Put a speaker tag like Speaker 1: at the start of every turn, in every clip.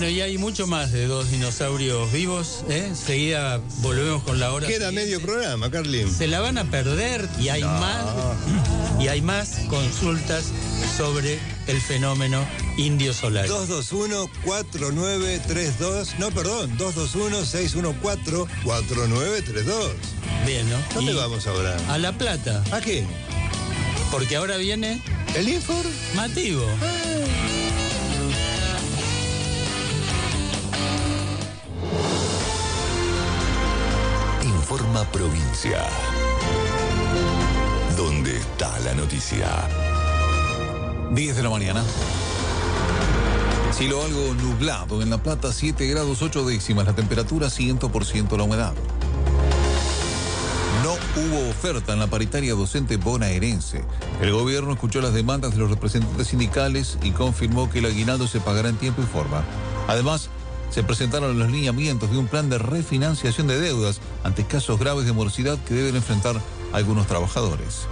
Speaker 1: Bueno, y hay mucho más de Dos dinosaurios vivos, ¿eh? Enseguida volvemos con la hora
Speaker 2: Queda
Speaker 1: siguiente.
Speaker 2: medio programa, Carlin.
Speaker 1: Se la van a perder y hay más consultas sobre el fenómeno Indio Solari.
Speaker 2: 221-4932. No, perdón, 221-614-4932.
Speaker 1: Bien, ¿no?
Speaker 2: ¿Dónde
Speaker 1: Y
Speaker 2: vamos ahora?
Speaker 1: a La Plata,
Speaker 2: ¿A qué?
Speaker 1: porque ahora viene
Speaker 2: ¿El Infor?
Speaker 1: Mativo.
Speaker 3: Informa Provincia. ¿Dónde está la noticia?
Speaker 4: 10 de la mañana. Cielo algo nublado en La Plata, 7 grados 8 décimas, la temperatura 100% la humedad. No hubo oferta en la paritaria docente bonaerense. El gobierno escuchó las demandas de los representantes sindicales y confirmó que el aguinaldo se pagará en tiempo y forma. Además, se presentaron los lineamientos de un plan de refinanciación de deudas ante casos graves de morosidad que deben enfrentar algunos trabajadores.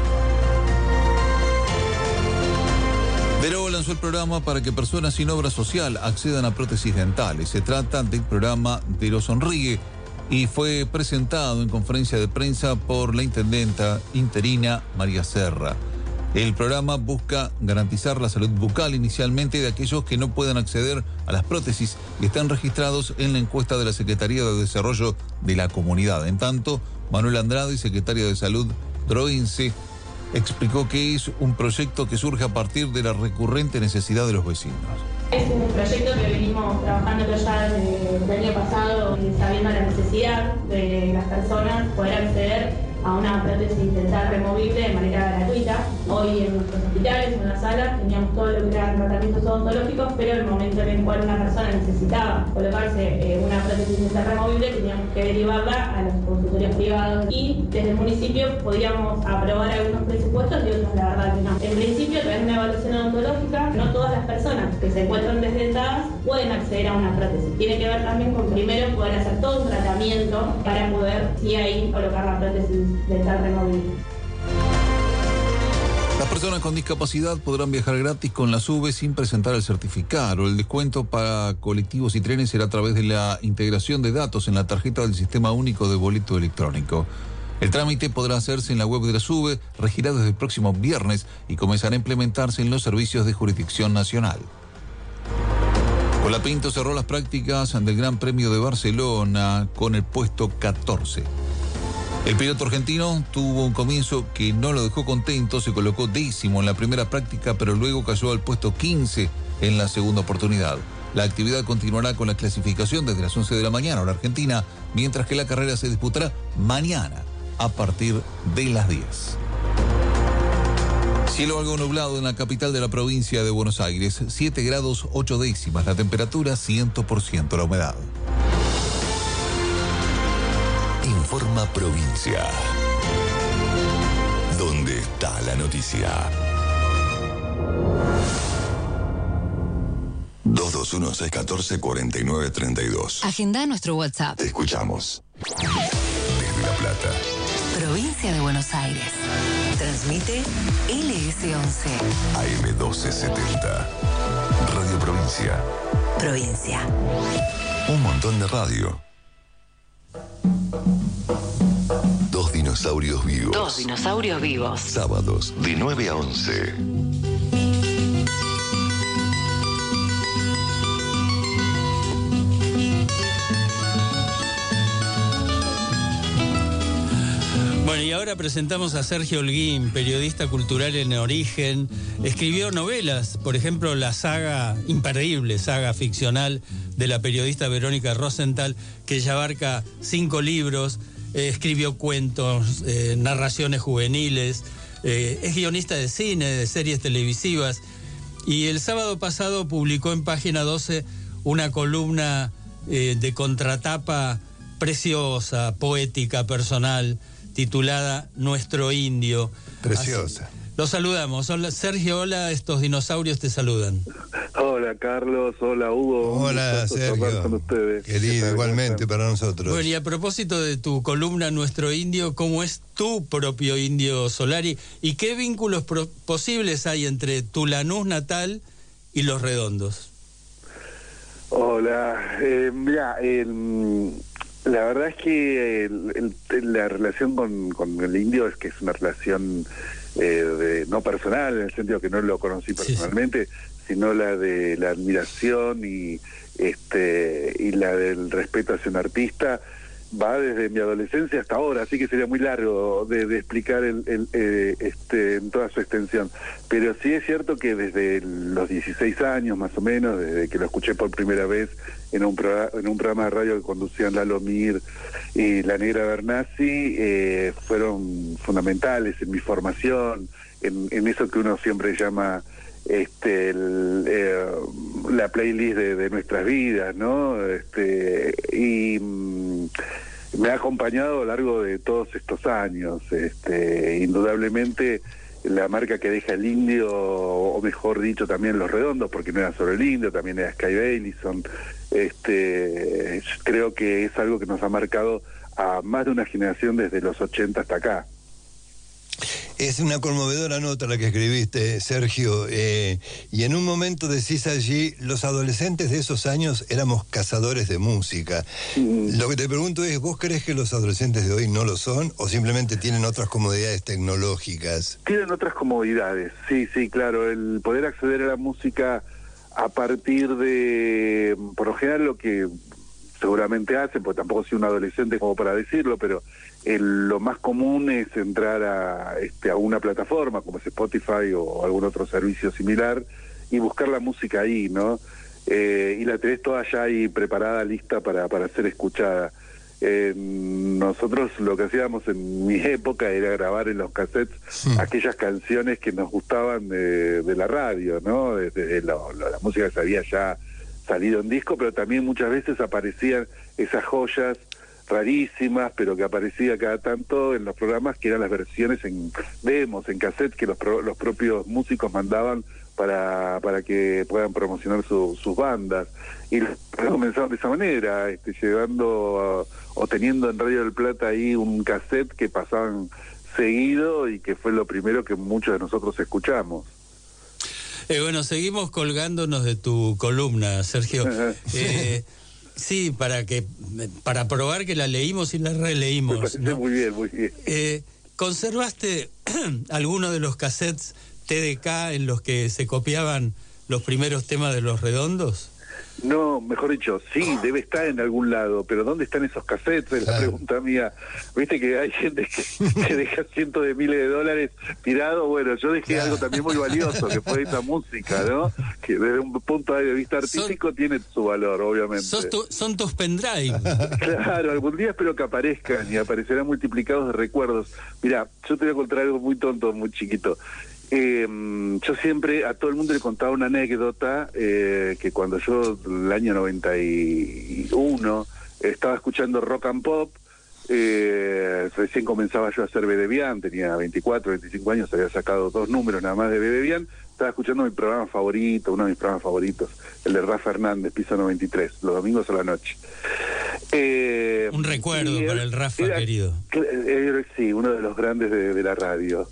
Speaker 4: Veró lanzó el programa para que personas sin obra social accedan a prótesis dentales. Se trata del programa Veró Sonríe y fue presentado en conferencia de prensa por la intendenta interina María Serra. El programa busca garantizar la salud bucal inicialmente de aquellos que no puedan acceder a las prótesis y están registrados en la encuesta de la Secretaría de Desarrollo de la Comunidad. En tanto, Manuel Andrade, secretario de Salud Droense, explicó que es un proyecto que surge a partir de la recurrente necesidad de los vecinos.
Speaker 5: Es un proyecto que venimos trabajando ya desde el año pasado, sabiendo la necesidad de las personas poder acceder a una prótesis dental removible de manera gratuita. Hoy en nuestros hospitales, en las salas, teníamos todo lo que eran tratamientos odontológicos, pero en el momento en el cual una persona necesitaba colocarse una prótesis dental removible, teníamos que derivarla a los consultorios privados y desde el municipio podíamos aprobar algunos presupuestos y otros la verdad que no. En principio, a través de una evaluación odontológica, no todas las personas que se encuentran desdentadas pueden acceder a una prótesis. Tiene que ver también con primero poder hacer todo un tratamiento para poder sí ahí colocar la prótesis dental removible.
Speaker 4: Las personas con discapacidad podrán viajar gratis con la SUBE sin presentar el certificado. El descuento para colectivos y trenes será a través de la integración de datos en la tarjeta del Sistema Único de Boleto Electrónico. El trámite podrá hacerse en la web de la SUBE, regirá desde el próximo viernes y comenzará a implementarse en los servicios de jurisdicción nacional. Colapinto cerró las prácticas del Gran Premio de Barcelona con el puesto 14. El piloto argentino tuvo un comienzo que no lo dejó contento, se colocó 10º en la primera práctica, pero luego cayó al puesto 15 en la segunda oportunidad. La actividad continuará con la clasificación desde las 11 de la mañana, hora argentina, mientras que la carrera se disputará mañana a partir de las 10. Cielo algo nublado en la capital de la provincia de Buenos Aires, 7 grados 8 décimas, la temperatura 100% la humedad.
Speaker 3: Informa Provincia. ¿Dónde está la noticia? 221-614-4932.
Speaker 6: Agenda nuestro WhatsApp.
Speaker 3: Te escuchamos. Desde La Plata.
Speaker 6: Provincia de Buenos Aires. Transmite LS11.
Speaker 3: AM1270. Radio Provincia.
Speaker 6: Provincia.
Speaker 3: Un montón de radio. Dos dinosaurios vivos.
Speaker 6: Dos dinosaurios vivos.
Speaker 3: Sábados de 9 a 11.
Speaker 1: Bueno, y ahora presentamos a Sergio Holguín, periodista cultural en Origen. Escribió novelas, por ejemplo, la saga, imperdible saga ficcional de la periodista Verónica Rosenthal, que ya abarca 5 libros. Escribió cuentos, narraciones juveniles, es guionista de cine, de series televisivas. Y el sábado pasado publicó en Página 12 una columna de contratapa preciosa, poética, personal, titulada Nuestro Indio.
Speaker 2: Preciosa.
Speaker 1: Así, lo saludamos. Hola, Sergio, hola, estos dinosaurios te saludan.
Speaker 7: Hola, Carlos. Hola, Hugo.
Speaker 2: Hola, Sergio.
Speaker 7: Con ustedes.
Speaker 2: Querido, igualmente para nosotros.
Speaker 1: Bueno, y a propósito de tu columna Nuestro Indio, ¿cómo es tu propio Indio Solari? ¿Y qué vínculos posibles hay entre tu Lanús natal y Los Redondos?
Speaker 7: Hola, mira, la verdad es que la relación con el indio es que es una relación no personal, en el sentido que no lo conocí personalmente, sino la de la admiración y la del respeto hacia un artista. Va desde mi adolescencia hasta ahora, así que sería muy largo de explicar en toda su extensión. Pero sí es cierto que desde los 16 años más o menos, desde que lo escuché por primera vez en un programa de radio que conducían Lalo Mir y La Negra Bernasi, fueron fundamentales en mi formación, en eso que uno siempre llama la playlist de nuestras vidas, ¿no? Me ha acompañado a lo largo de todos estos años. Indudablemente la marca que deja el indio, o mejor dicho también Los Redondos, porque no era solo el indio, también era Sky Baileysson. Creo que es algo que nos ha marcado a más de una generación desde los 80 hasta acá.
Speaker 2: Es una conmovedora nota la que escribiste, Sergio, y en un momento decís allí, los adolescentes de esos años éramos cazadores de música. Lo que te pregunto es, ¿vos crees que los adolescentes de hoy no lo son o simplemente tienen otras comodidades tecnológicas?
Speaker 7: Tienen otras comodidades, sí, claro, el poder acceder a la música a partir de, por lo general, lo que seguramente hacen, porque tampoco soy un adolescente como para decirlo, pero lo más común es entrar a una plataforma como es Spotify o algún otro servicio similar y buscar la música ahí, ¿no? Y la tenés toda ya ahí preparada, lista para ser escuchada. Nosotros lo que hacíamos en mi época era grabar en los cassettes aquellas canciones que nos gustaban de la radio, ¿no? La música que se había ya salido en disco, pero también muchas veces aparecían esas joyas rarísimas, pero que aparecía cada tanto en los programas, que eran las versiones en demos, en cassette, que los propios músicos mandaban para que puedan promocionar sus bandas. Y comenzaron de esa manera, llevando o teniendo en Radio del Plata ahí un cassette que pasaban seguido y que fue lo primero que muchos de nosotros escuchamos.
Speaker 1: Bueno, seguimos colgándonos de tu columna, Sergio. Sí, para probar que la leímos y la releímos, ¿no?
Speaker 7: Muy bien.
Speaker 1: ¿Conservaste alguno de los cassettes TDK en los que se copiaban los primeros temas de Los Redondos?
Speaker 7: No, mejor dicho, sí, debe estar en algún lado, pero ¿dónde están esos cassettes? Es la pregunta mía. Viste que hay gente que deja cientos de miles de dólares tirados. Bueno, yo dejé algo también muy valioso, que fue esa música, ¿no? Que desde un punto de vista artístico tiene su valor, obviamente.
Speaker 1: Son tus pendrive.
Speaker 7: Claro, algún día espero que aparezcan y aparecerán multiplicados de recuerdos. Mirá, yo te voy a contar algo muy tonto, muy chiquito. Yo siempre a todo el mundo le contaba una anécdota, que cuando yo, el año 91, estaba escuchando rock and pop, recién comenzaba yo a hacer Bedebian, tenía 24, 25 años, había sacado 2 números nada más de Bedebian, estaba escuchando mi programa favorito, uno de mis programas favoritos, el de Rafa Hernández, Piso 93, los domingos a la noche.
Speaker 1: Un recuerdo para el Rafa, querido.
Speaker 7: Sí, uno de los grandes de la radio.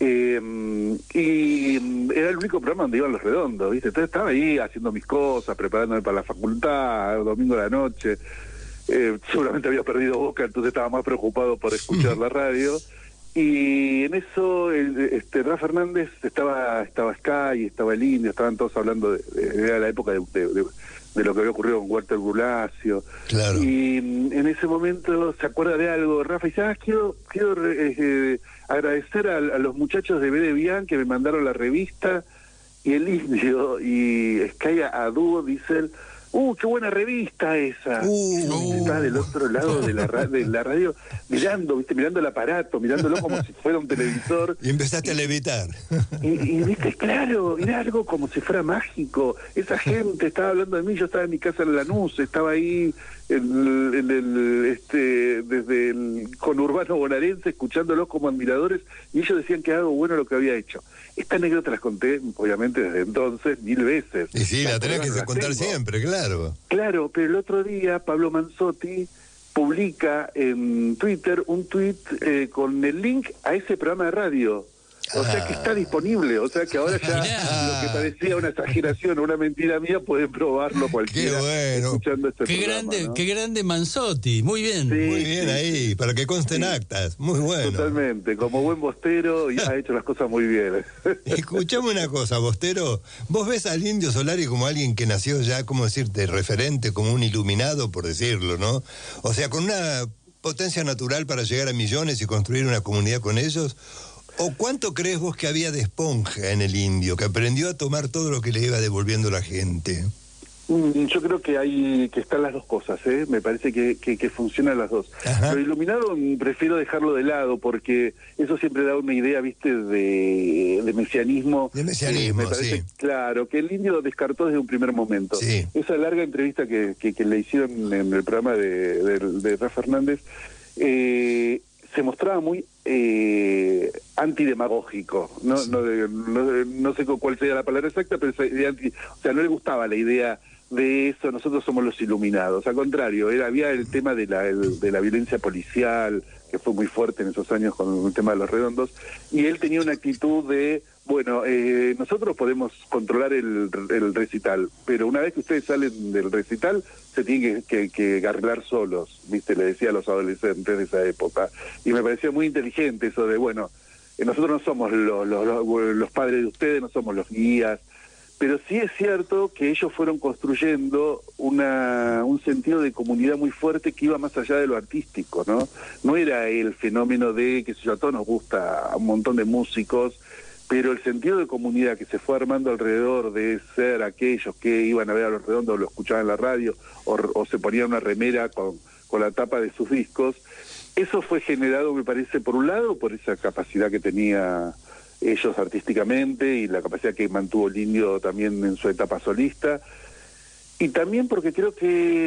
Speaker 7: Y era el único programa donde iban Los Redondos, ¿viste? Entonces estaba ahí haciendo mis cosas, preparándome para la facultad, domingo a la noche. Seguramente había perdido Boca, entonces estaba más preocupado por escuchar la radio. Y en eso Rafa Hernández estaba Sky, estaba el Indio, estaban todos hablando era la época de lo que había ocurrido con Walter Bulacio.
Speaker 2: Claro.
Speaker 7: Y en ese momento se acuerda de algo, Rafa, y dice, quiero agradecer a los muchachos de Bedebian que me mandaron la revista, y el Indio y Sky a dúo dicen, qué buena revista esa. Está del otro lado de la radio mirando el aparato, mirándolo como si fuera un televisor.
Speaker 2: Y empezaste a levitar.
Speaker 7: Y viste, claro, era algo como si fuera mágico. Esa gente estaba hablando de mí, yo estaba en mi casa en Lanús, estaba ahí desde el conurbano bonaerense, escuchándolos como admiradores, y ellos decían que algo bueno lo que había hecho. Esta anécdota las conté, obviamente, desde entonces, 1000 veces.
Speaker 2: Y sí, la tenés que contar siempre, claro.
Speaker 7: Claro, pero el otro día Pablo Manzotti publica en Twitter un tweet con el link a ese programa de radio. O sea que está disponible, o sea que ahora ya lo que parecía una exageración o una mentira mía, pueden probarlo cualquiera.
Speaker 2: Qué bueno.
Speaker 7: Escuchando este
Speaker 1: Qué
Speaker 7: programa,
Speaker 1: grande,
Speaker 7: ¿no?
Speaker 1: qué grande Manzotti, muy bien.
Speaker 7: Sí,
Speaker 2: Muy bien ahí, para que consten actas. Muy bueno.
Speaker 7: Totalmente, como buen bostero y ha hecho las cosas muy bien.
Speaker 2: Escuchame una cosa, Bostero. ¿Vos ves al Indio Solari como alguien que nació ya, como decirte, referente, como un iluminado, por decirlo, ¿no? O sea, con una potencia natural para llegar a millones y construir una comunidad con ellos? ¿O cuánto crees vos que había de esponja en el Indio, que aprendió a tomar todo lo que le iba devolviendo la gente?
Speaker 7: Yo creo que están las dos cosas, ¿eh? Me parece que funcionan las dos.
Speaker 2: Ajá.
Speaker 7: Lo iluminado prefiero dejarlo de lado, porque eso siempre da una idea, ¿viste?, de mesianismo.
Speaker 2: De mesianismo,
Speaker 7: me parece,
Speaker 2: sí.
Speaker 7: claro, que el Indio descartó desde un primer momento.
Speaker 2: Sí.
Speaker 7: Esa larga entrevista que le hicieron en el programa de Rafa Fernández, se mostraba muy antidemagógico, no sé cuál sería la palabra exacta, pero o sea, no le gustaba la idea de eso, nosotros somos los iluminados. Al contrario, había el tema de la violencia policial, que fue muy fuerte en esos años con el tema de los redondos, y él tenía una actitud de, bueno, nosotros podemos controlar el recital, pero una vez que ustedes salen del recital, se tienen que arreglar solos, ¿viste? Le decía a los adolescentes de esa época. Y me parecía muy inteligente eso de, bueno, nosotros no somos los padres de ustedes, no somos los guías, pero sí es cierto que ellos fueron construyendo un sentido de comunidad muy fuerte que iba más allá de lo artístico, ¿no? No era el fenómeno de, que a todos nos gusta, a un montón de músicos, pero el sentido de comunidad que se fue armando alrededor de ser aquellos que iban a ver a Los Redondos, lo escuchaban en la radio, o se ponían una remera con la tapa de sus discos, eso fue generado, me parece, por un lado, por esa capacidad que tenía ellos artísticamente y la capacidad que mantuvo el Indio también en su etapa solista, y también porque creo que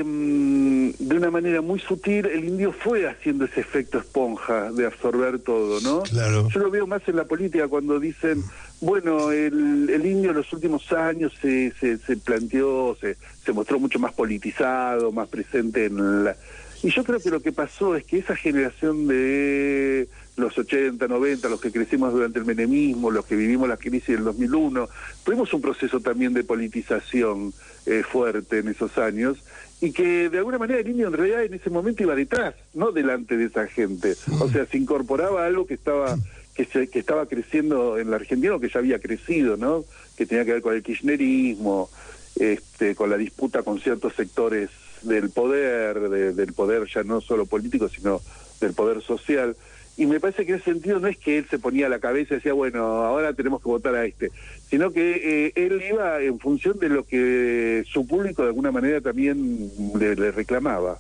Speaker 7: de una manera muy sutil el Indio fue haciendo ese efecto esponja de absorber todo, ¿no?
Speaker 2: Claro.
Speaker 7: Yo lo veo más en la política cuando dicen, bueno, el Indio en los últimos años se planteó, se mostró mucho más politizado, más presente en la... Y yo creo que lo que pasó es que esa generación de los 80, 90, los que crecimos durante el menemismo, los que vivimos la crisis del 2001, tuvimos un proceso también de politización fuerte en esos años, y que de alguna manera el Indio en realidad en ese momento iba detrás, no delante de esa gente. O sea, se incorporaba a algo que estaba creciendo en la Argentina, o que ya había crecido, ¿no? Que tenía que ver con el kirchnerismo, con la disputa con ciertos sectores del poder ya no solo político, sino del poder social. Y me parece que en ese sentido no es que él se ponía a la cabeza y decía, bueno, ahora tenemos que votar a sino que él iba en función de lo que su público de alguna manera también le reclamaba.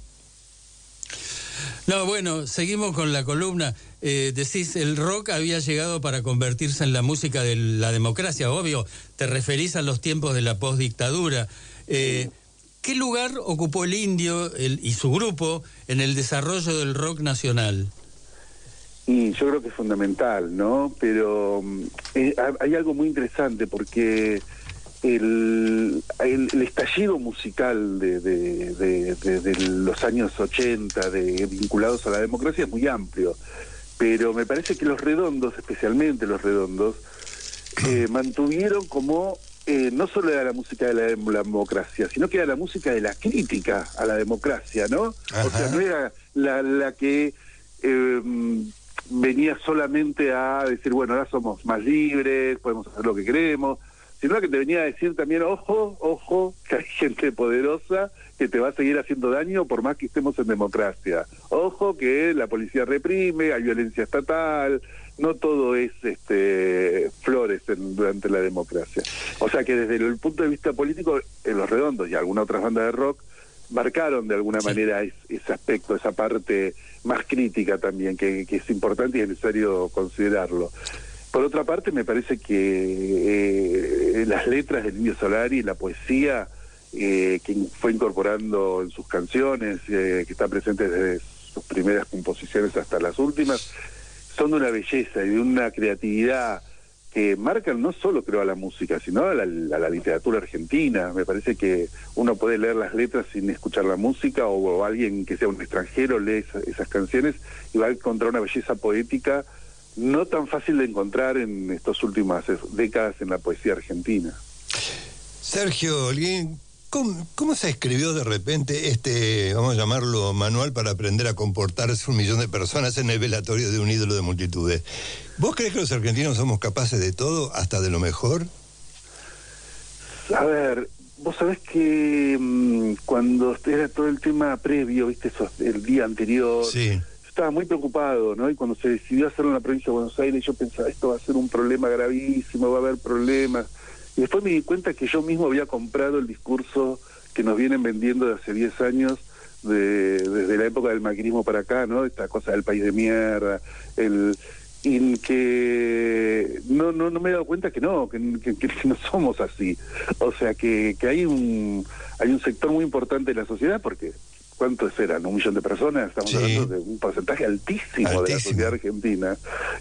Speaker 1: No, bueno, seguimos con la columna. Decís, el rock había llegado para convertirse en la música de la democracia, obvio, te referís a los tiempos de la postdictadura. ¿Qué lugar ocupó el Indio y su grupo en el desarrollo del rock nacional?
Speaker 7: Y yo creo que es fundamental, ¿no? Pero hay algo muy interesante, porque el estallido musical de los años 80, vinculados a la democracia, es muy amplio. Pero me parece que los Redondos, especialmente los Redondos, mantuvieron como... no solo era la música de la democracia, sino que era la música de la crítica a la democracia, ¿no? Ajá. O sea, no era la que venía solamente a decir, bueno, ahora somos más libres, podemos hacer lo que queremos, sino que te venía a decir también, ojo, que hay gente poderosa que te va a seguir haciendo daño por más que estemos en democracia. Ojo que la policía reprime, hay violencia estatal, no todo es flores durante la democracia. O sea que desde el punto de vista político, en Los Redondos y algunas otras bandas de rock marcaron de alguna manera ese aspecto, esa parte más crítica también, que es importante y es necesario considerarlo. Por otra parte, me parece que las letras del Indio Solari, la poesía que fue incorporando en sus canciones, que está presente desde sus primeras composiciones hasta las últimas, son de una belleza y de una creatividad que marcan no solo, creo, a la música, sino a la literatura argentina. Me parece que uno puede leer las letras sin escuchar la música, o alguien que sea un extranjero lee esas canciones y va a encontrar una belleza poética no tan fácil de encontrar en estas últimas décadas en la poesía argentina.
Speaker 2: Sergio Holguín, ¿cómo se escribió de repente vamos a llamarlo, manual para aprender a comportarse 1 millón de personas en el velatorio de un ídolo de multitudes? ¿Vos crees que los argentinos somos capaces de todo, hasta de lo mejor?
Speaker 7: A ver, vos sabés que cuando era todo el tema previo, viste, el día anterior,
Speaker 2: sí,
Speaker 7: estaba muy preocupado, ¿no? Y cuando se decidió hacerlo en la provincia de Buenos Aires, yo pensaba, esto va a ser un problema gravísimo, va a haber problemas. Y después me di cuenta que yo mismo había comprado el discurso que nos vienen vendiendo de hace 10 años, desde la época del macrismo para acá, ¿no? Esta cosa del país de mierda, y que no me he dado cuenta que no somos así. O sea, que hay un sector muy importante de la sociedad, porque ¿cuántos eran? 1 millón de personas, estamos hablando de un porcentaje altísimo de la sociedad argentina.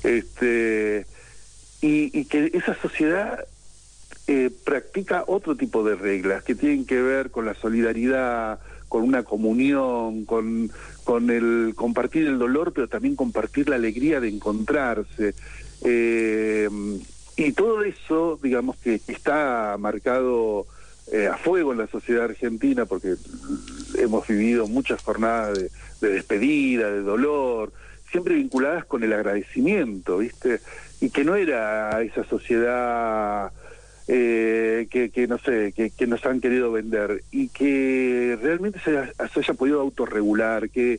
Speaker 7: Y que esa sociedad practica otro tipo de reglas que tienen que ver con la solidaridad, con una comunión, con el compartir el dolor, pero también compartir la alegría de encontrarse. Y todo eso, digamos, que está marcado a fuego en la sociedad argentina, porque hemos vivido muchas jornadas de despedida, de dolor, siempre vinculadas con el agradecimiento, ¿viste? Y que no era esa sociedad que no sé, que nos han querido vender, y que realmente se haya podido autorregular, que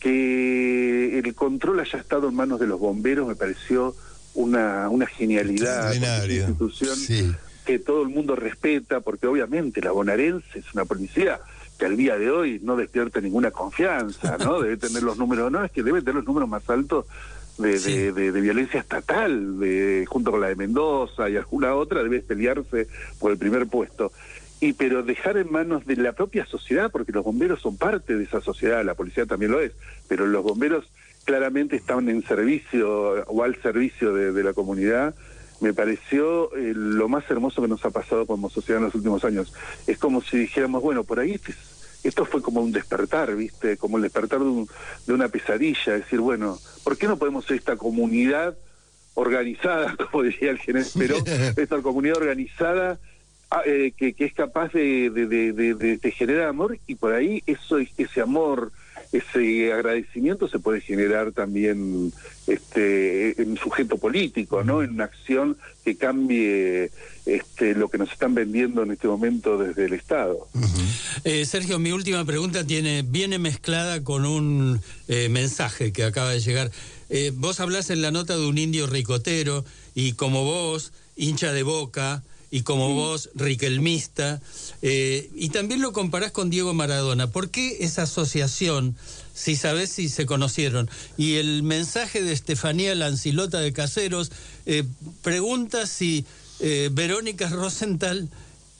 Speaker 7: el control haya estado en manos de los bomberos, me pareció una genialidad, una institución que todo el mundo respeta, porque obviamente la bonaerense es una policía que al día de hoy no despierta ninguna confianza, ¿no? Debe tener los números, no, es que debe tener los números más altos de violencia estatal, junto con la de Mendoza y alguna otra, debe pelearse por el primer puesto. Pero dejar en manos de la propia sociedad, porque los bomberos son parte de esa sociedad, la policía también lo es, pero los bomberos claramente estaban en servicio o al servicio de la comunidad. Me pareció lo más hermoso que nos ha pasado como sociedad en los últimos años. Es como si dijéramos, bueno, por ahí esto fue como un despertar, ¿viste? Como el despertar de una pesadilla, decir, bueno, ¿por qué no podemos ser esta comunidad organizada, como diría el general Perón, esta comunidad organizada que es capaz de generar amor, y por ahí ese amor, ese agradecimiento se puede generar también en un sujeto político, ¿no? En una acción que cambie lo que nos están vendiendo en este momento desde el Estado.
Speaker 1: Sergio, mi última pregunta viene mezclada con un mensaje que acaba de llegar. Vos hablás en la nota de un indio ricotero, y como vos, hincha de Boca, y como vos, riquelmista, y también lo comparás con Diego Maradona. ¿Por qué esa asociación, si sabés si se conocieron? Y el mensaje de Estefanía Lancilota de Caseros pregunta si Verónica Rosenthal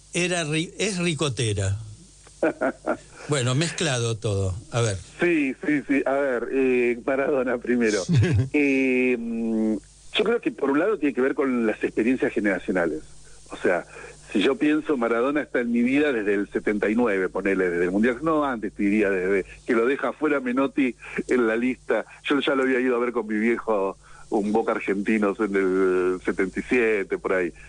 Speaker 1: es ricotera. Bueno, mezclado todo. A ver.
Speaker 7: Sí. A ver, Maradona primero. Yo creo que por un lado tiene que ver con las experiencias generacionales. O sea, si yo pienso, Maradona está en mi vida desde el 79, ponele, desde el Mundial, no, antes te diría, desde que lo deja fuera Menotti en la lista. Yo ya lo había ido a ver con mi viejo, un Boca Argentinos en el 77, por ahí.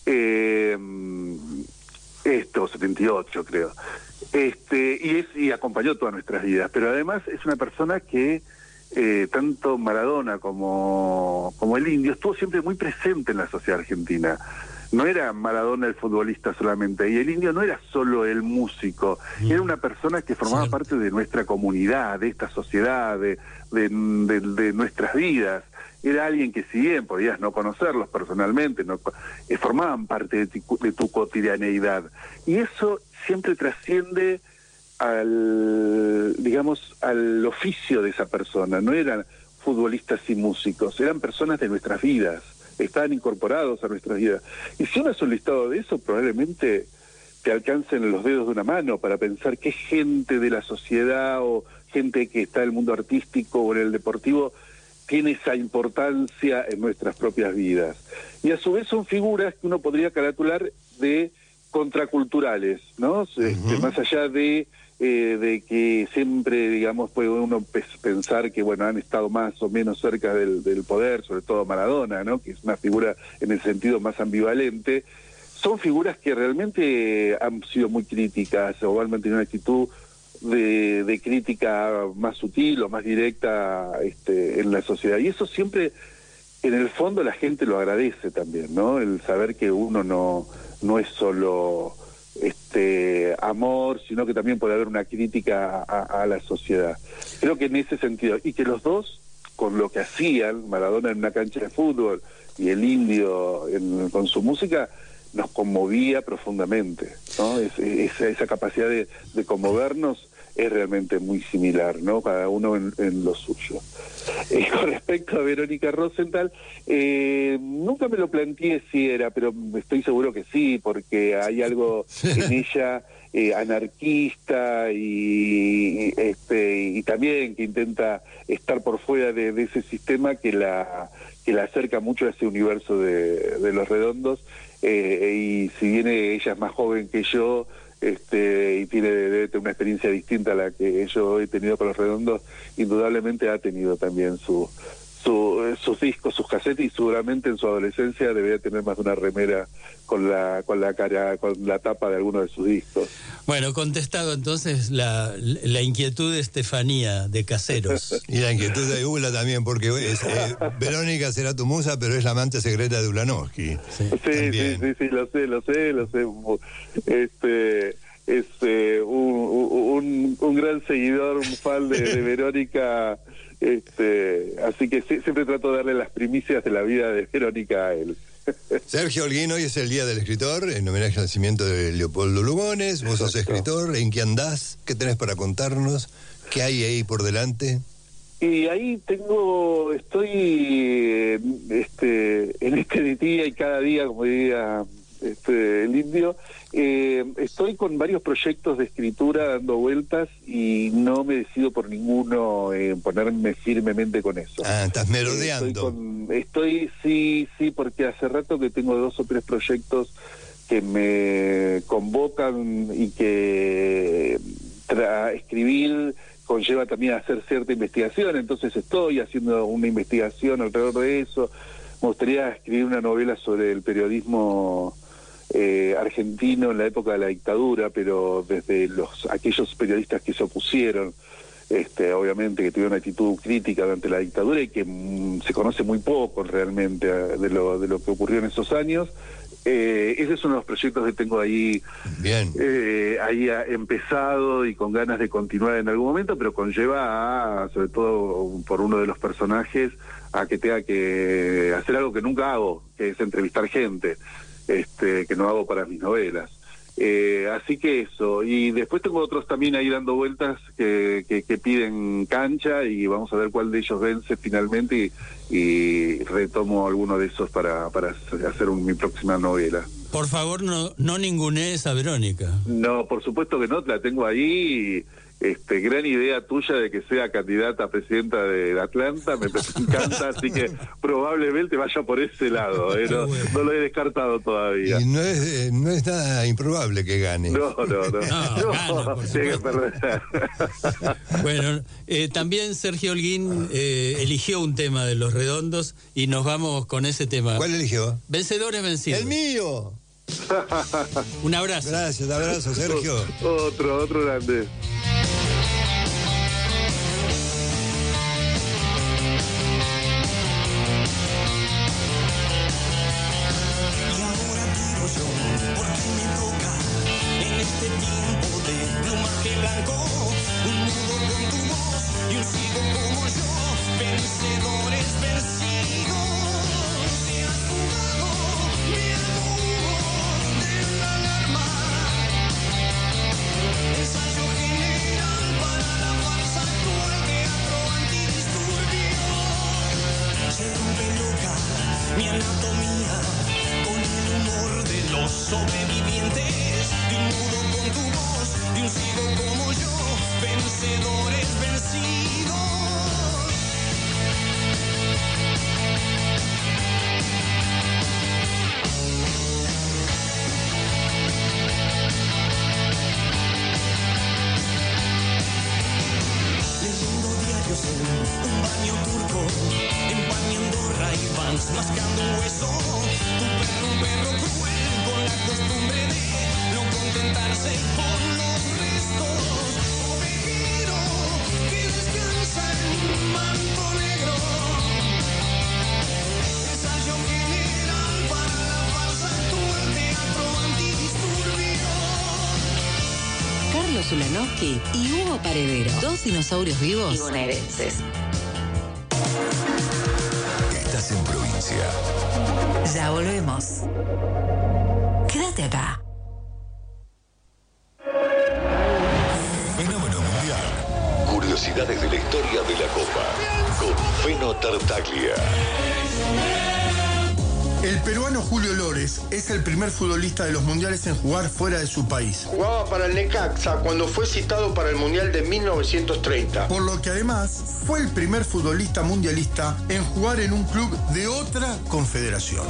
Speaker 7: 78 creo. Y acompañó todas nuestras vidas, pero además es una persona que tanto Maradona como el indio estuvo siempre muy presente en la sociedad argentina. No era Maradona el futbolista solamente, y el indio no era solo el músico, era una persona que formaba parte de nuestra comunidad, de esta sociedad, de nuestras vidas. Era alguien que, si bien podías no conocerlos personalmente, formaban parte de tu cotidianeidad. Y eso siempre trasciende al oficio de esa persona. No eran futbolistas y músicos, eran personas de nuestras vidas, estaban incorporados a nuestras vidas. Y si uno hace un listado de eso, probablemente te alcancen los dedos de una mano para pensar qué gente de la sociedad o gente que está en el mundo artístico o en el deportivo tiene esa importancia en nuestras propias vidas. Y a su vez son figuras que uno podría caratular de contraculturales, ¿no? Más allá de que siempre, digamos, puede uno pensar que, bueno, han estado más o menos cerca del poder, sobre todo Maradona, ¿no? Que es una figura en el sentido más ambivalente. Son figuras que realmente han sido muy críticas o han mantenido una actitud de crítica más sutil o más directa en la sociedad. Y eso siempre, en el fondo, la gente lo agradece también, ¿no? El saber que uno no es solo amor, sino que también puede haber una crítica a la sociedad. Creo que en ese sentido, y que los dos, con lo que hacían, Maradona en una cancha de fútbol y el Indio con su música, nos conmovía profundamente, ¿no? Esa capacidad de conmovernos es realmente muy similar, ¿no? Cada uno en lo suyo. Con respecto a Verónica Rosenthal, nunca me lo planteé si era, pero estoy seguro que sí, porque hay algo en ella anarquista y también que intenta estar por fuera de ese sistema que la acerca mucho a ese universo de Los Redondos, y si bien ella es más joven que yo, y debe tener una experiencia distinta a la que yo he tenido con Los Redondos, indudablemente ha tenido también sus discos, sus casetes, y seguramente en su adolescencia debería tener más de una remera con la tapa de alguno de sus discos.
Speaker 1: Bueno, contestado entonces la inquietud de Estefanía, de Caseros.
Speaker 2: Y la inquietud de Ula también, porque Verónica será tu musa, pero es la amante secreta de Ulanowski.
Speaker 7: Sí, lo sé. Es un gran seguidor, un fan de Verónica, así que siempre trato de darle las primicias de la vida de Verónica a él.
Speaker 2: Sergio Holguín, hoy es el Día del Escritor, en homenaje al nacimiento de Leopoldo Lugones. Vos sos escritor, ¿en qué andás? ¿Qué tenés para contarnos? ¿Qué hay ahí por delante?
Speaker 7: Y ahí estoy en este día y cada día, como diría el Indio, estoy con varios proyectos de escritura dando vueltas y no me decido por ninguno ponerme firmemente con eso.
Speaker 2: Estás merodeando.
Speaker 7: Sí, porque hace rato que tengo 2 o 3 proyectos que me convocan y que escribir conlleva también hacer cierta investigación, entonces estoy haciendo una investigación alrededor de eso. Me gustaría escribir una novela sobre el periodismo argentino en la época de la dictadura, pero desde aquellos periodistas que se opusieron, obviamente que tuvieron una actitud crítica durante la dictadura y que se conoce muy poco realmente de lo que ocurrió en esos años. Ese es uno de los proyectos que tengo ahí, ahí empezado y con ganas de continuar en algún momento, pero conlleva sobre todo por uno de los personajes, a que tenga que hacer algo que nunca hago, que es entrevistar gente, que no hago para mis novelas. Así que eso, y después tengo otros también ahí dando vueltas que piden cancha, y vamos a ver cuál de ellos vence finalmente, y retomo alguno de esos para hacer mi próxima novela.
Speaker 1: Por favor, no ningunees a Verónica.
Speaker 7: No, por supuesto que no, la tengo ahí. Gran idea tuya de que sea candidata a presidenta de Atlanta, me encanta, así que probablemente vaya por ese lado, no lo he descartado todavía.
Speaker 2: Y no es nada improbable que gane.
Speaker 7: No, tiene que perder.
Speaker 1: Bueno, también Sergio Holguín eligió un tema de Los Redondos y nos vamos con ese tema.
Speaker 2: ¿Cuál eligió?
Speaker 1: Vencedores vencidos.
Speaker 2: ¡El mío!
Speaker 1: Un abrazo.
Speaker 2: Gracias, abrazo, Sergio.
Speaker 7: Otro grande.
Speaker 8: Mi anatomía con el humor de los sobrevivientes, de un mudo con tu voz, de un ciego como yo, vencedores vencidos. mascando un hueso. Tu perro, un perro cruel, con la costumbre de no contentarse con los restos. Ovejero que descansa en un manto negro. Ensayo general para la farsa actual, teatro antidisturbio.
Speaker 6: Carlos Ulanowski y Hugo Paredero. Dos dinosaurios vivos y bonaerenses.
Speaker 3: Estás en provincia.
Speaker 6: Ya volvemos. Quédate acá.
Speaker 3: Fenómeno mundial. Curiosidades de la historia de la Copa. Con Feno Tartaglia.
Speaker 9: El peruano Julio Lores es el primer futbolista de los mundiales en jugar fuera de su país.
Speaker 10: Jugaba para el Necaxa cuando fue citado para el Mundial de 1930.
Speaker 9: Por lo que además fue el primer futbolista mundialista en jugar en un club de otra confederación.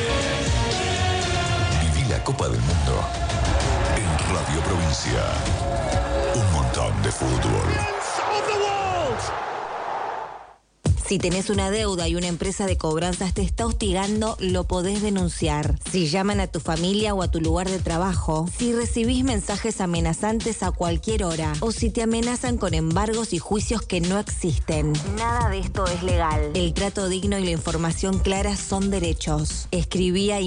Speaker 3: Viví la Copa del Mundo en Radio Provincia. Un montón de fútbol.
Speaker 11: Si tenés una deuda y una empresa de cobranzas te está hostigando, lo podés denunciar. Si llaman a tu familia o a tu lugar de trabajo, si recibís mensajes amenazantes a cualquier hora, o si te amenazan con embargos y juicios que no existen. Nada de esto es legal. El trato digno y la información clara son derechos. Escribí a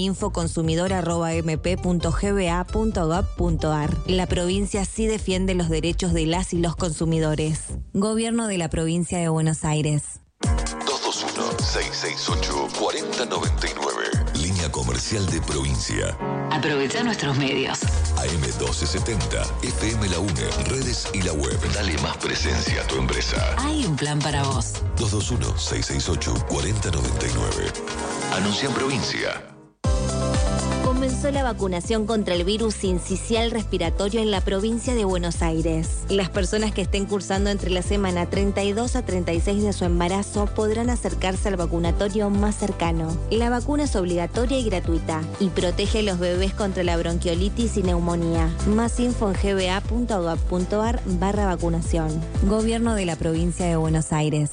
Speaker 11: infoconsumidor@mp.gba.gov.ar. La provincia sí defiende los derechos de las y los consumidores. Gobierno de la Provincia de Buenos Aires.
Speaker 3: 221-668-4099. Línea comercial de provincia.
Speaker 6: Aprovecha nuestros medios.
Speaker 3: AM1270, FM La UNE, redes y la web. Dale más presencia a tu empresa.
Speaker 6: Hay un plan para vos.
Speaker 3: 221-668-4099. Anuncia en provincia.
Speaker 11: Comenzó la vacunación contra el virus sincicial respiratorio en la provincia de Buenos Aires. Las personas que estén cursando entre la semana 32 a 36 de su embarazo podrán acercarse al vacunatorio más cercano. La vacuna es obligatoria y gratuita y protege a los bebés contra la bronquiolitis y neumonía. Más info en gba.gov.ar/vacunación. Gobierno de la provincia de Buenos Aires.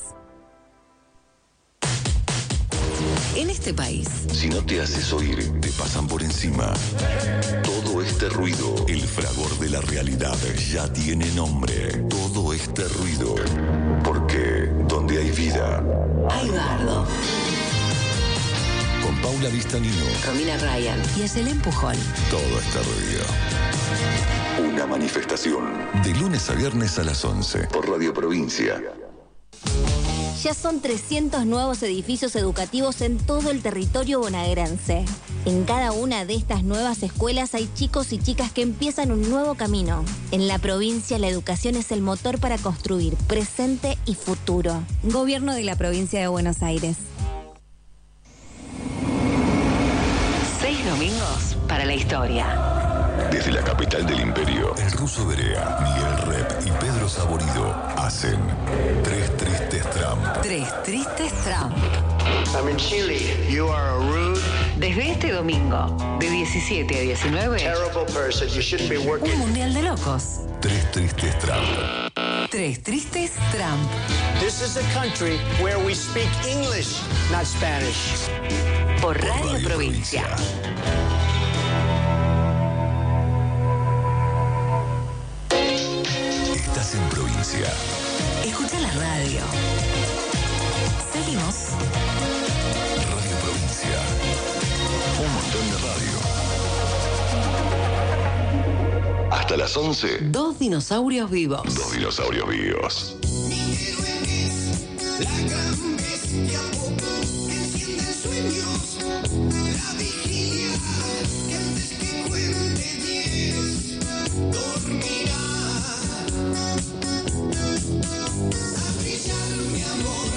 Speaker 6: En este país,
Speaker 3: Si no te haces oír, te pasan por encima. Todo este ruido, el fragor de la realidad, ya tiene nombre. Todo este ruido, porque donde hay vida,
Speaker 6: hay bardo.
Speaker 3: con Paula Vistanino,
Speaker 6: Romina Ryan y Ayelen Pujol.
Speaker 3: todo este ruido. Una manifestación de lunes a viernes a las 11 por Radio Provincia.
Speaker 11: Ya son 300 nuevos edificios educativos en todo el territorio bonaerense. En cada una de estas nuevas escuelas hay chicos y chicas que empiezan un nuevo camino. En la provincia, la educación es el motor para construir presente y futuro. Gobierno de la provincia de Buenos Aires.
Speaker 6: 6 domingos para la historia.
Speaker 3: Desde la capital del imperio, el ruso Berea, Miguel Rep y Pedro Saborido hacen Tres Tristes Trump.
Speaker 6: Tres Tristes Trump.
Speaker 10: I'm in Chile. You are a rude,
Speaker 6: Desde este domingo, de 17 a 19,
Speaker 10: terrible person. You shouldn't be
Speaker 6: un
Speaker 10: working.
Speaker 6: mundial de locos.
Speaker 3: Tres Tristes Trump.
Speaker 6: Tres Tristes Trump.
Speaker 10: This is a country where we speak English, not Spanish.
Speaker 6: Por Radio Provincia.
Speaker 3: Estás en provincia.
Speaker 6: Escucha la radio. Seguimos.
Speaker 3: Radio Provincia. Un montón de radio. Hasta las 11.
Speaker 6: Dos dinosaurios vivos.
Speaker 3: Dos dinosaurios vivos.
Speaker 8: La gran bestia poco enciende sueños. La vigilia que antes que cuente 10 dormirá. A brillar mi amor.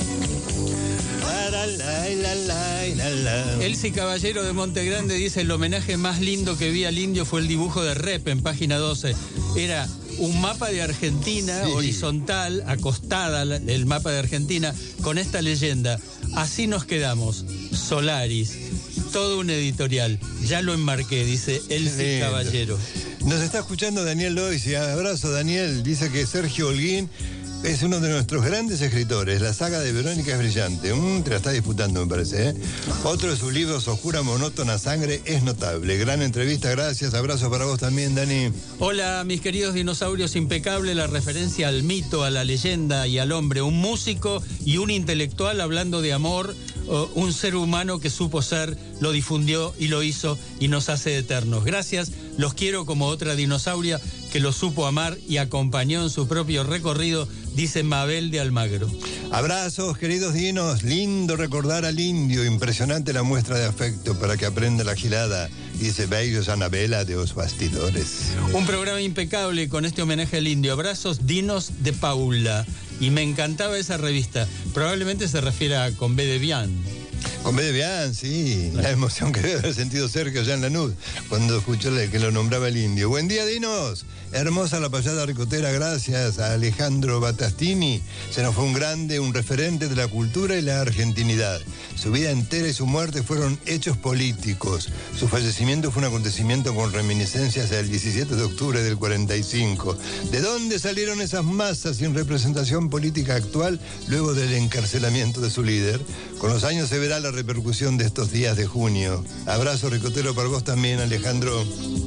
Speaker 1: Elsie Caballero de Montegrande dice: el homenaje más lindo que vi al indio fue el dibujo de Rep en página 12. Era un mapa de Argentina, horizontal, acostada el mapa de Argentina, con esta leyenda: así nos quedamos, Solaris. Todo un editorial. Ya lo enmarqué, dice Elsie Caballero.
Speaker 2: Nos está escuchando Daniel Lois, y abrazo Daniel. Dice que Sergio Holguín es uno de nuestros grandes escritores. La saga de Verónica es brillante. Te la está disputando, me parece, ¿eh? Otro de sus libros, Oscura Monótona Sangre, es notable. Gran entrevista, gracias. Abrazos para vos también, Dani.
Speaker 1: Hola, mis queridos dinosaurios. Impecable la referencia al mito, a la leyenda y al hombre. Un músico y un intelectual hablando de amor. Un ser humano que supo ser, lo difundió y lo hizo y nos hace eternos. Gracias, los quiero como otra dinosauria que lo supo amar y acompañó en su propio recorrido, dice Mabel de Almagro.
Speaker 2: Abrazos, queridos dinos. Lindo recordar al indio. Impresionante la muestra de afecto para que aprenda la gilada, dice Bellos Anabela de Os Bastidores.
Speaker 1: Un programa impecable con este homenaje al indio. Abrazos, Dinos de Paula. Y me encantaba esa revista. Probablemente se refiere a Con B de Bian.
Speaker 2: Con B de Bian, sí. La emoción que debe haber sentido Sergio allá en Lanús cuando escuchó que lo nombraba el indio. Buen día, dinos. Hermosa la payada ricotera, gracias a Alejandro Battastini. Se nos fue un grande, un referente de la cultura y la argentinidad. Su vida entera y su muerte fueron hechos políticos. Su fallecimiento fue un acontecimiento con reminiscencias del 17 de octubre del 45. ¿De dónde salieron esas masas sin representación política actual luego del encarcelamiento de su líder? Con los años se verá la repercusión de estos días de junio. Abrazo ricotero para vos también, Alejandro.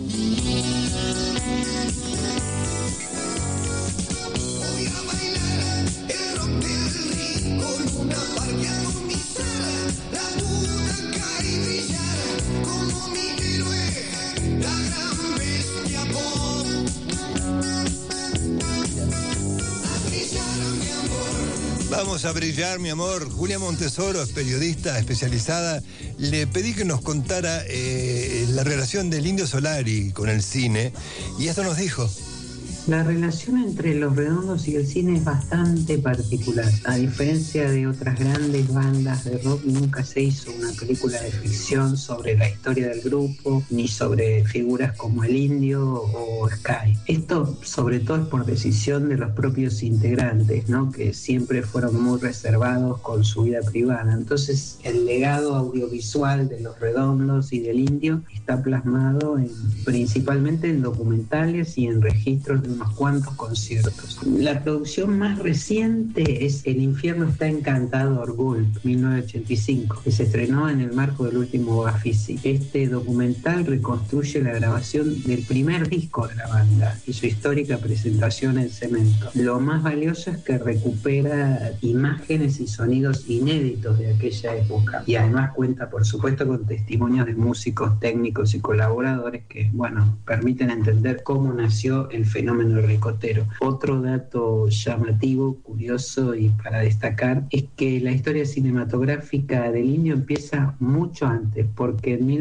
Speaker 2: Vamos a brillar, mi amor. Julia Montesoro es periodista especializada. Le pedí que nos contara la relación del Indio Solari con el cine y esto nos dijo.
Speaker 12: La relación entre Los Redondos y el cine es bastante particular. A diferencia de otras grandes bandas de rock, nunca se hizo una película de ficción sobre la historia del grupo, ni sobre figuras como el Indio o Sky. Esto sobre todo es por decisión de los propios integrantes, ¿no? Que siempre fueron muy reservados con su vida privada. Entonces el legado audiovisual de Los Redondos y del Indio está plasmado principalmente en documentales y en registros de unos cuantos conciertos. La producción más reciente es El infierno está encantado, Gulp, 1985, que se estrenó en el marco del último Bafisi. Este documental reconstruye la grabación del primer disco de la banda y su histórica presentación en Cemento. Lo más valioso es que recupera imágenes y sonidos inéditos de aquella época y además cuenta, por supuesto, con testimonios de músicos, técnicos y colaboradores que, permiten entender cómo nació el fenómeno ricotero. Otro dato llamativo, curioso y para destacar es que la historia cinematográfica del Indio empieza mucho antes, porque en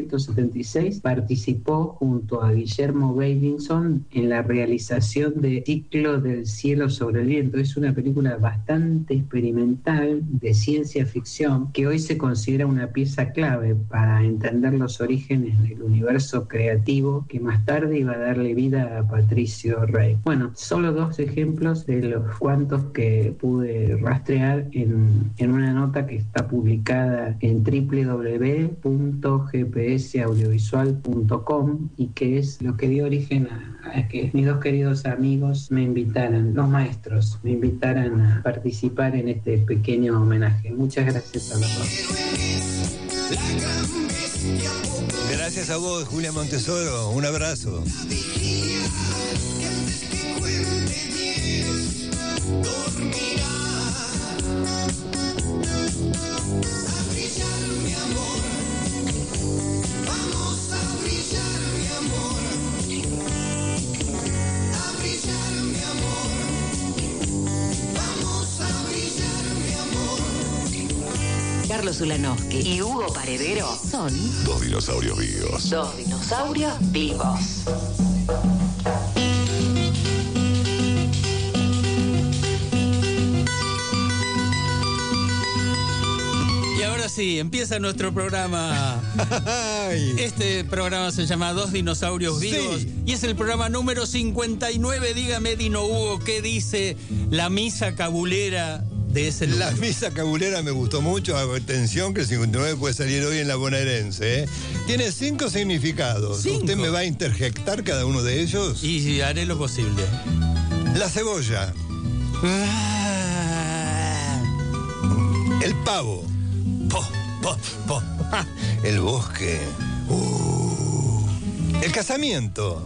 Speaker 12: 1976 participó junto a Guillermo Beilinson en la realización de Ciclo del cielo sobre el viento. Es una película bastante experimental de ciencia ficción que hoy se considera una pieza clave para entender los orígenes del universo creativo que más tarde iba a darle vida a Patricio Rey. Solo dos ejemplos de los cuantos que pude rastrear en una nota que está publicada en www.gpsaudiovisual.com y que es lo que dio origen a que mis dos queridos amigos los maestros, me invitaran a participar en este pequeño homenaje. Muchas gracias a los dos.
Speaker 2: Gracias a vos, Julia Montesoro. Un abrazo.
Speaker 6: Carlos Ulanowski y Hugo Paredero son
Speaker 3: Dos dinosaurios vivos.
Speaker 6: Dos dinosaurios vivos.
Speaker 1: Y ahora sí, empieza nuestro programa. Este programa se llama Dos dinosaurios vivos. Sí. Y es el programa número 59. Dígame, Dino Hugo, ¿qué dice la misa cabulera de ese lugar?
Speaker 2: La misa cabulera me gustó mucho. Atención que el 59 puede salir hoy en la bonaerense, ¿eh? Tiene 5 significados. 5. ¿Usted me va a interjectar cada uno de ellos?
Speaker 1: Y haré lo posible.
Speaker 2: La cebolla. El pavo.
Speaker 1: Po, po, po.
Speaker 2: El bosque. El casamiento.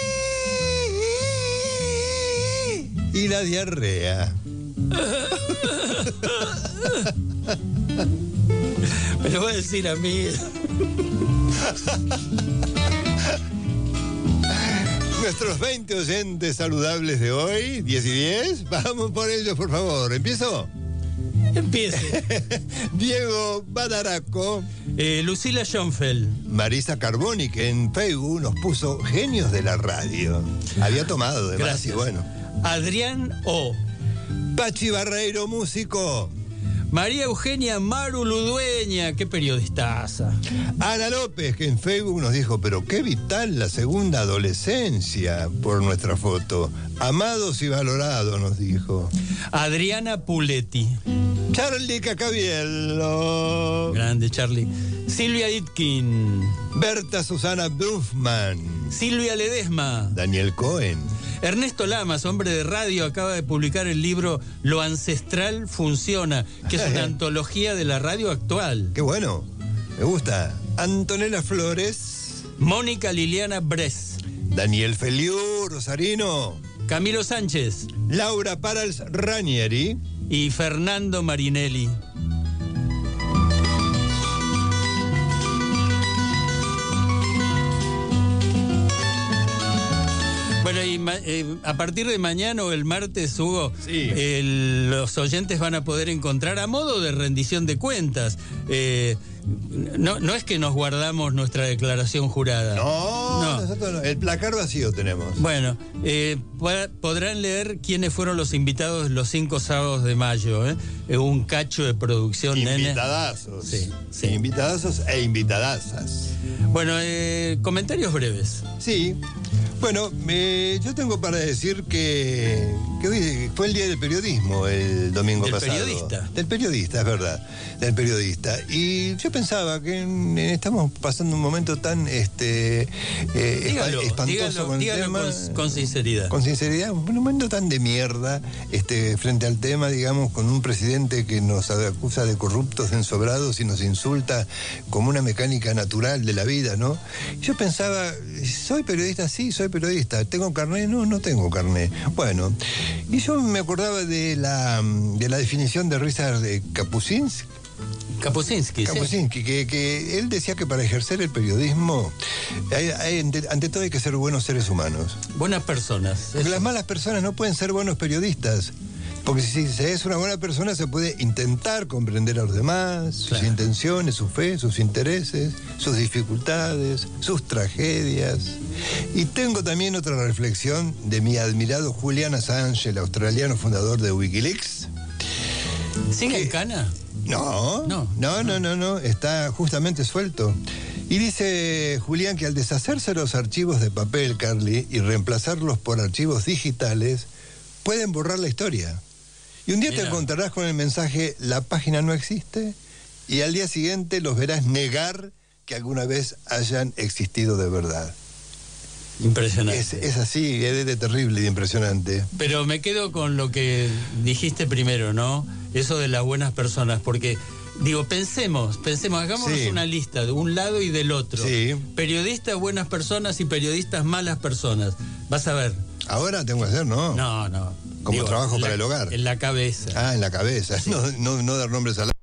Speaker 2: Y la diarrea.
Speaker 1: Me lo voy a decir a mí.
Speaker 2: Nuestros 20 oyentes saludables de hoy, 10 y 10, vamos por ellos, por favor. ¿Empiezo?
Speaker 1: Empiece.
Speaker 2: Diego Badaraco.
Speaker 1: Lucila Schoenfeld.
Speaker 2: Marisa Carboni, que en Facebook nos puso genios de la radio. Había tomado de más.
Speaker 1: Gracias.
Speaker 2: Y bueno.
Speaker 1: Adrián O.
Speaker 2: Pachi Barreiro, músico.
Speaker 1: María Eugenia Maru Ludueña, qué periodistaza.
Speaker 2: Ana López, que en Facebook nos dijo, pero qué vital la segunda adolescencia por nuestra foto. Amados y valorados, nos dijo.
Speaker 1: Adriana Puletti.
Speaker 2: Charlie Cacabiello.
Speaker 1: Grande, Charlie. Silvia Itkin.
Speaker 2: Berta Susana Brufman.
Speaker 1: Silvia Ledesma.
Speaker 2: Daniel Cohen.
Speaker 1: Ernesto Lamas, hombre de radio, acaba de publicar el libro Lo Ancestral Funciona, que es una antología de la radio actual.
Speaker 2: Qué bueno, me gusta. Antonella Flores.
Speaker 1: Mónica Liliana Bres.
Speaker 2: Daniel Feliu, Rosarino.
Speaker 1: Camilo Sánchez.
Speaker 2: Laura Parals Ranieri.
Speaker 1: Y Fernando Marinelli. Bueno, y a partir de mañana o el martes, Hugo,
Speaker 2: sí,
Speaker 1: los oyentes van a poder encontrar a modo de rendición de cuentas. No es que nos guardamos nuestra declaración jurada.
Speaker 2: No, nosotros no. El placar vacío tenemos.
Speaker 1: Bueno, podrán leer quiénes fueron los invitados los 5 sábados de mayo. Un cacho de producción,
Speaker 2: Invitadazos.
Speaker 1: Nene. Sí.
Speaker 2: Invitadazos e invitadazas.
Speaker 1: Bueno, comentarios breves.
Speaker 2: Sí. Bueno, yo tengo para decir que hoy fue el día del periodismo, el domingo pasado.
Speaker 1: ¿Del periodista?
Speaker 2: Del periodista, es verdad, del periodista. Y yo pensaba que estamos pasando un momento tan espantoso con el tema.
Speaker 1: Con sinceridad.
Speaker 2: Con sinceridad, un momento tan de mierda frente al tema, digamos, con un presidente que nos acusa de corruptos, de ensobrados y nos insulta como una mecánica natural de la vida, ¿no? Yo pensaba, ¿soy periodista? Sí, soy periodista. ¿Tengo carné? No tengo carné. Bueno, y yo me acordaba de la definición de Richard Kapuscinski.
Speaker 1: Kapuscinski,
Speaker 2: que él decía que para ejercer el periodismo ante todo hay que ser buenos seres humanos.
Speaker 1: Buenas personas.
Speaker 2: Porque las malas personas no pueden ser buenos periodistas. Porque si se es una buena persona se puede intentar comprender a los demás, sus intenciones, su fe, sus intereses, sus dificultades, sus tragedias. Y tengo también otra reflexión de mi admirado Julian Assange, el australiano fundador de Wikileaks.
Speaker 1: ¿Sigue en cana?
Speaker 2: No, está justamente suelto. Y dice Julián que al deshacerse los archivos de papel, Carly, y reemplazarlos por archivos digitales, pueden borrar la historia. Y un día te encontrarás con el mensaje, la página no existe, y al día siguiente los verás negar que alguna vez hayan existido de verdad.
Speaker 1: Impresionante.
Speaker 2: Es así, es de terrible y impresionante.
Speaker 1: Pero me quedo con lo que dijiste primero, ¿no? Eso de las buenas personas, porque, digo, pensemos, hagámonos una lista de un lado y del otro.
Speaker 2: Sí.
Speaker 1: Periodistas buenas personas y periodistas malas personas. Vas a ver.
Speaker 2: Ahora tengo que hacer, ¿no?
Speaker 1: No.
Speaker 2: Como trabajo para el hogar.
Speaker 1: En la cabeza.
Speaker 2: Ah, en la cabeza. Sí. No dar nombres a la...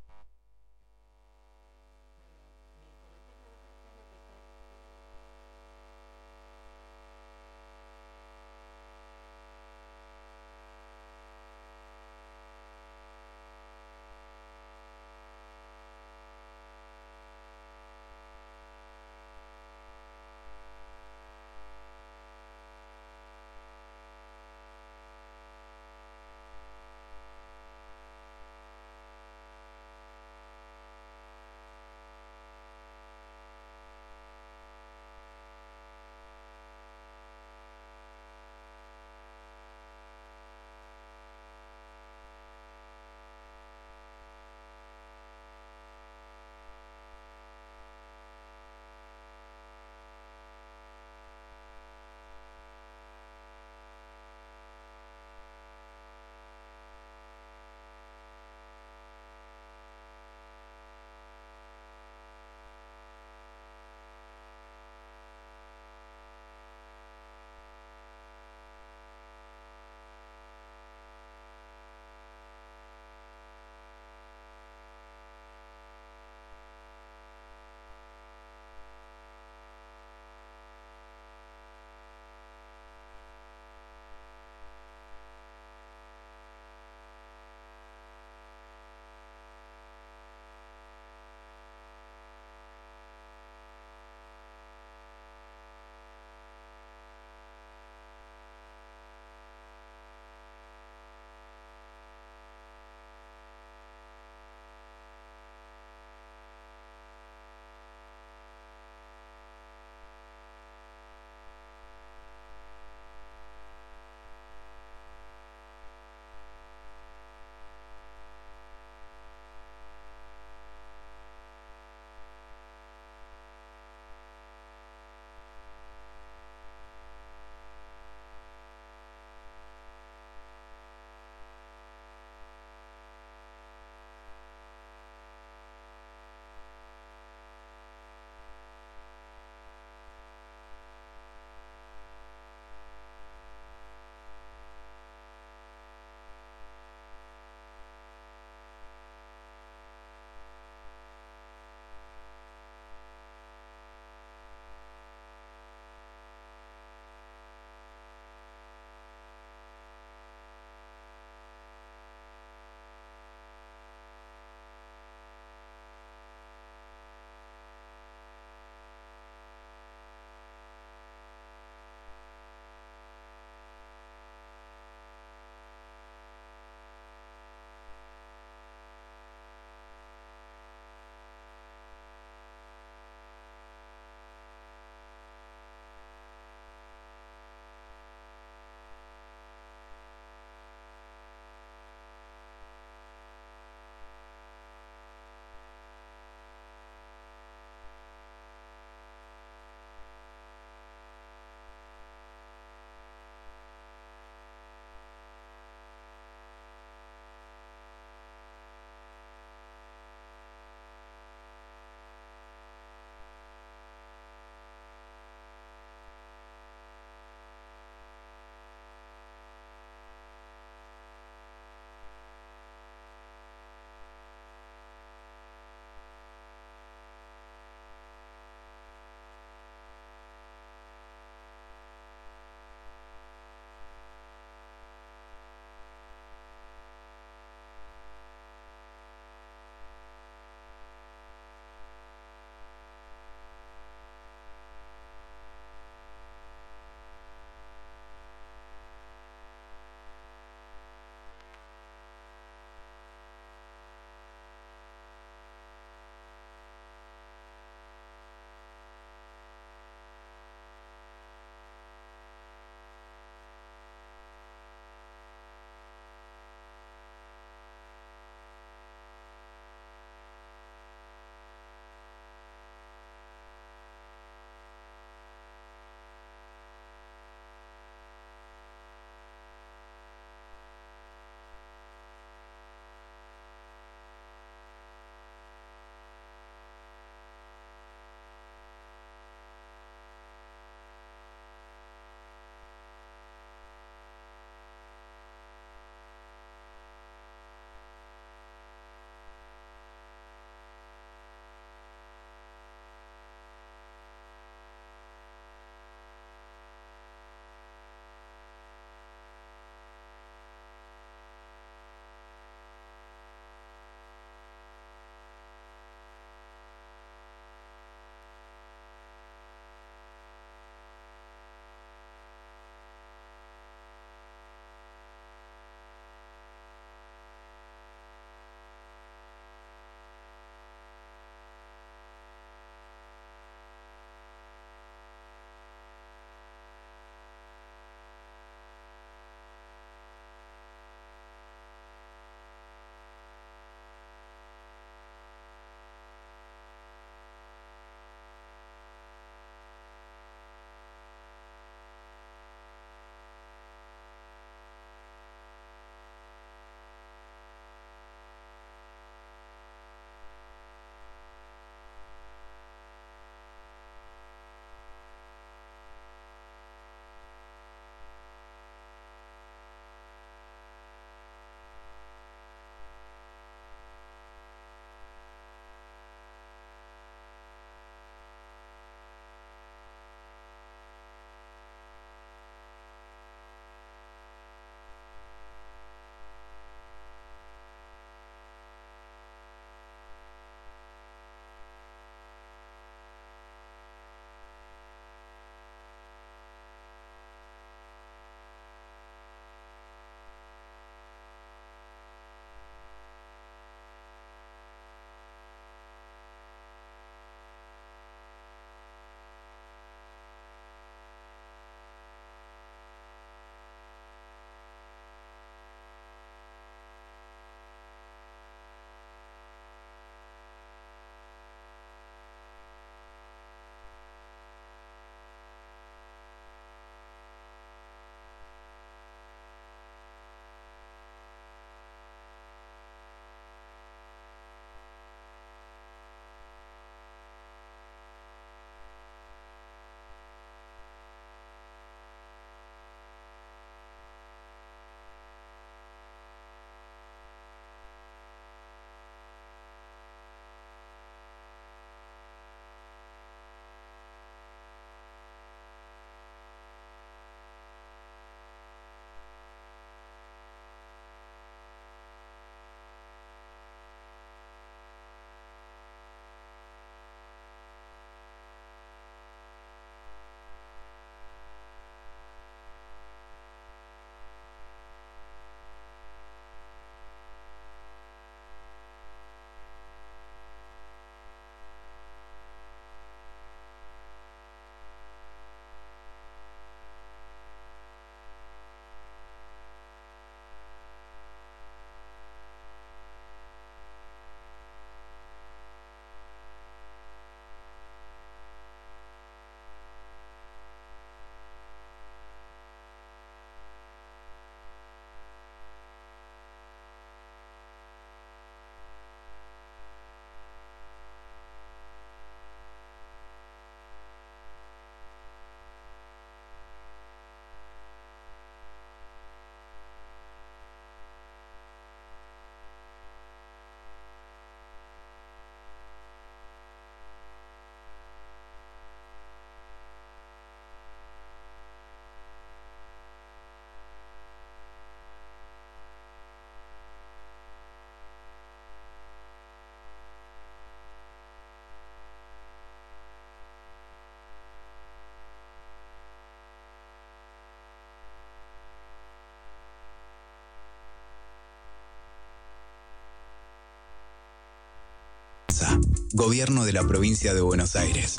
Speaker 13: casa. Gobierno de la Provincia de Buenos Aires.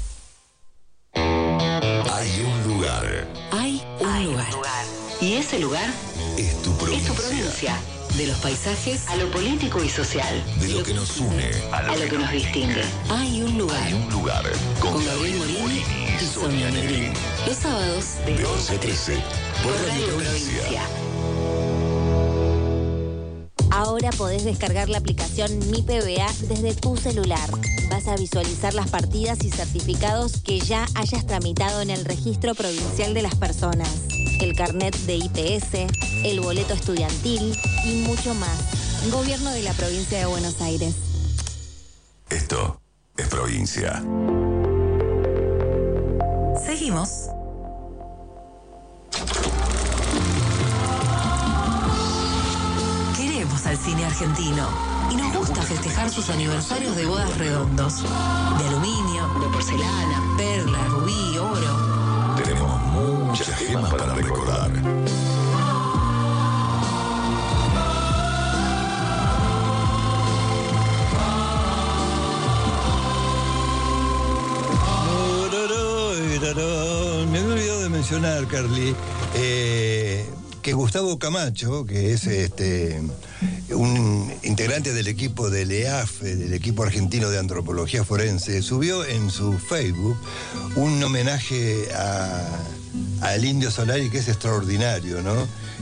Speaker 3: Hay un lugar.
Speaker 6: Hay un lugar. Y ese lugar
Speaker 3: Es tu provincia.
Speaker 6: es tu provincia. De los paisajes a lo político y social.
Speaker 3: De lo que nos une
Speaker 6: a lo que nos distingue. Hay un lugar.
Speaker 3: Hay un lugar.
Speaker 6: Con Gabriel Morini y Sonia Negrín. Los sábados
Speaker 3: De 11 a 13. Por Radio Provincia.
Speaker 11: Ahora podés descargar la aplicación Mi PBA desde tu celular. Vas a visualizar las partidas y certificados que ya hayas tramitado en el Registro Provincial de las Personas, el carnet de IPS, el boleto estudiantil y mucho más. Gobierno de la Provincia de Buenos Aires.
Speaker 3: Esto es provincia.
Speaker 6: Seguimos. Queremos al cine argentino y nos gusta festejar sus aniversarios de bodas redondos. De aluminio, de porcelana, perla, rubí, oro.
Speaker 3: Tenemos muchas gemas para recordar.
Speaker 2: Me he olvidado de mencionar, Carly, que Gustavo Camacho, que es un integrante del equipo del EAFE, del equipo argentino de antropología forense, subió en su Facebook un homenaje al Indio Solari que es extraordinario, ¿no?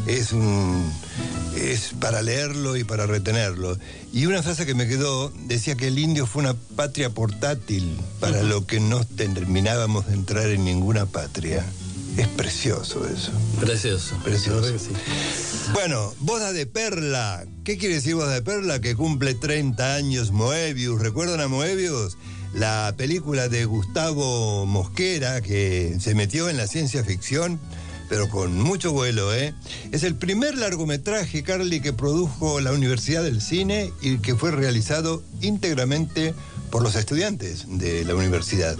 Speaker 2: Es para leerlo y para retenerlo. Y una frase que me quedó decía que el indio fue una patria portátil para lo que no terminábamos de entrar en ninguna patria. Es precioso eso.
Speaker 1: Precioso.
Speaker 2: Precioso.
Speaker 1: Sí.
Speaker 2: Bueno, Boda de Perla. ¿Qué quiere decir Boda de Perla? Que cumple 30 años Moebius. ¿Recuerdan a Moebius? La película de Gustavo Mosquera que se metió en la ciencia ficción, pero con mucho vuelo, ¿eh? Es el primer largometraje, Carly, que produjo la Universidad del Cine y que fue realizado íntegramente por los estudiantes de la universidad.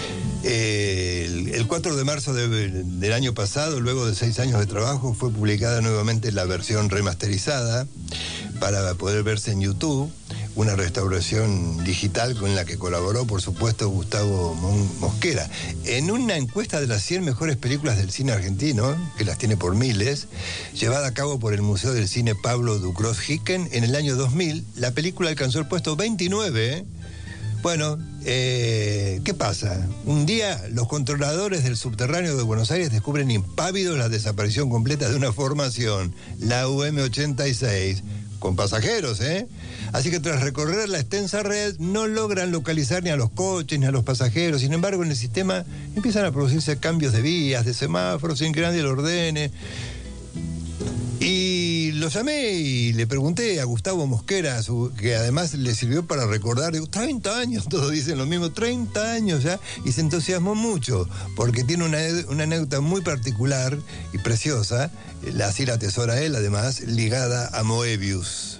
Speaker 2: El 4 de marzo del año pasado, luego de 6 años de trabajo, fue publicada nuevamente la versión remasterizada para poder verse en YouTube, una restauración digital con la que colaboró, por supuesto, Gustavo Mosquera. En una encuesta de las 100 mejores películas del cine argentino, que las tiene por miles, llevada a cabo por el Museo del Cine Pablo Ducros-Hicken, en el año 2000, la película alcanzó el puesto 29, Bueno, ¿qué pasa? Un día los controladores del subterráneo de Buenos Aires descubren impávidos la desaparición completa de una formación, la UM86, con pasajeros, Así que tras recorrer la extensa red no logran localizar ni a los coches ni a los pasajeros. Sin embargo, en el sistema empiezan a producirse cambios de vías, de semáforos, sin que nadie lo ordene. Y lo llamé y le pregunté a Gustavo Mosquera, que además le sirvió para recordar, digo, 30 años, todos dicen lo mismo, 30 años ya, y se entusiasmó mucho, porque tiene una anécdota muy particular y preciosa, así la atesora él, además, ligada a Moebius.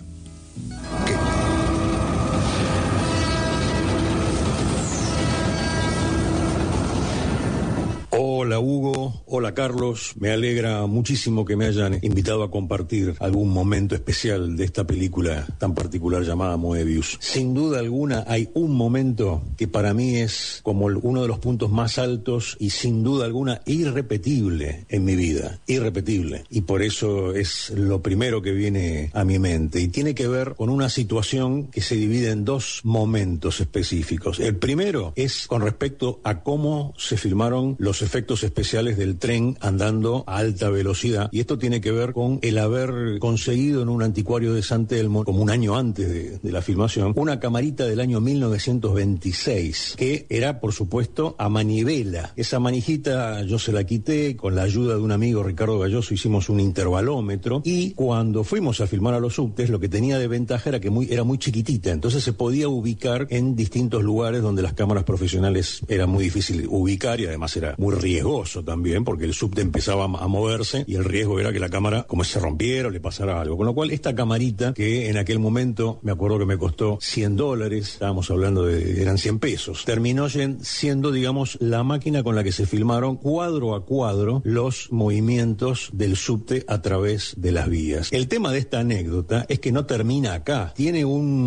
Speaker 14: Hola Hugo, hola Carlos, me alegra muchísimo que me hayan invitado a compartir algún momento especial de esta película tan particular llamada Moebius. Sin duda alguna hay un momento que para mí es como uno de los puntos más altos y sin duda alguna irrepetible en mi vida, irrepetible. Y por eso es lo primero que viene a mi mente y tiene que ver con una situación que se divide en dos momentos específicos. El primero es con respecto a cómo se filmaron los efectos especiales del tren andando a alta velocidad, y esto tiene que ver con el haber conseguido en un anticuario de San Telmo, como un año antes de la filmación, una camarita del año 1926 que era, por supuesto, a manivela. Esa manijita yo se la quité con la ayuda de un amigo, Ricardo Galloso, hicimos un intervalómetro, y cuando fuimos a filmar a los subtes, lo que tenía de ventaja era que era muy chiquitita, entonces se podía ubicar en distintos lugares donde las cámaras profesionales era muy difícil ubicar y además era muy riesgoso. riesgoso también, porque el subte empezaba a moverse y el riesgo era que la cámara como se rompiera o le pasara algo. Con lo cual, esta camarita, que en aquel momento me acuerdo que me costó $100, estábamos hablando eran 100 pesos, terminó siendo, digamos, la máquina con la que se filmaron cuadro a cuadro los movimientos del subte a través de las vías. El tema de esta anécdota es que no termina acá, tiene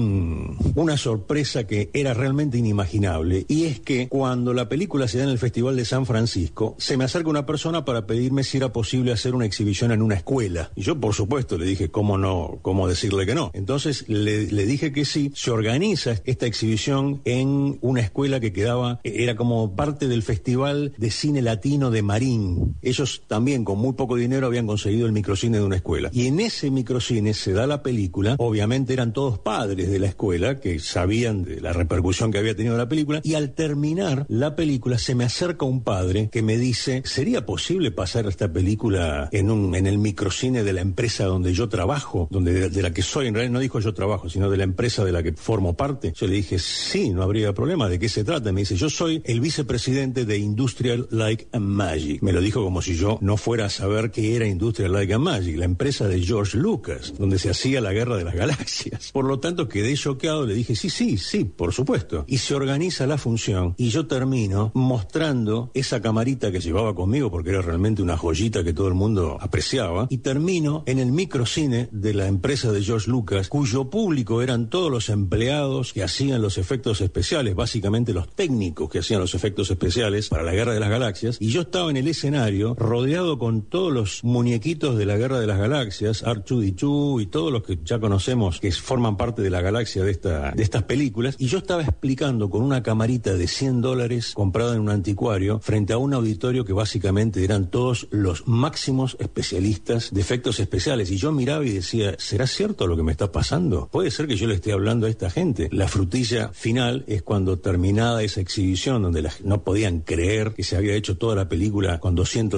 Speaker 14: una sorpresa que era realmente inimaginable, y es que cuando la película se da en el Festival de San Francisco, se me acerca una persona para pedirme si era posible hacer una exhibición en una escuela, y yo por supuesto le dije cómo decirle que no. Entonces le dije que sí. Se organiza esta exhibición en una escuela que era como parte del Festival de Cine Latino de Marín. Ellos también con muy poco dinero habían conseguido el microcine de una escuela, y en ese microcine se da la película. Obviamente eran todos padres de la escuela que sabían de la repercusión que había tenido la película, y al terminar la película se me acerca un padre que me dice: ¿sería posible pasar esta película en el microcine de la empresa donde yo trabajo, de la que soy? En realidad no dijo yo trabajo, sino de la empresa de la que formo parte. Yo le dije, sí, no habría problema. ¿De qué se trata? Me dice, yo soy el vicepresidente de Industrial Light and Magic. Me lo dijo como si yo no fuera a saber qué era Industrial Light and Magic, la empresa de George Lucas, donde se hacía la Guerra de las Galaxias. Por lo tanto, quedé choqueado, le dije, sí, por supuesto. Y se organiza la función, y yo termino mostrando esa camarita que llevaba conmigo, porque era realmente una joyita que todo el mundo apreciaba, y termino en el microcine de la empresa de George Lucas, cuyo público eran todos los empleados que hacían los efectos especiales, básicamente los técnicos que hacían los efectos especiales para la Guerra de las Galaxias, y yo estaba en el escenario rodeado con todos los muñequitos de la Guerra de las Galaxias, R2-D2 y todos los que ya conocemos que forman parte de la galaxia de estas películas, y yo estaba explicando con una camarita de $100 comprada en un anticuario frente a un auditorio que básicamente eran todos los máximos especialistas de efectos especiales, y yo miraba y decía, ¿será cierto lo que me está pasando? ¿Puede ser que yo le esté hablando a esta gente? La frutilla final es cuando, terminada esa exhibición donde no podían creer que se había hecho toda la película con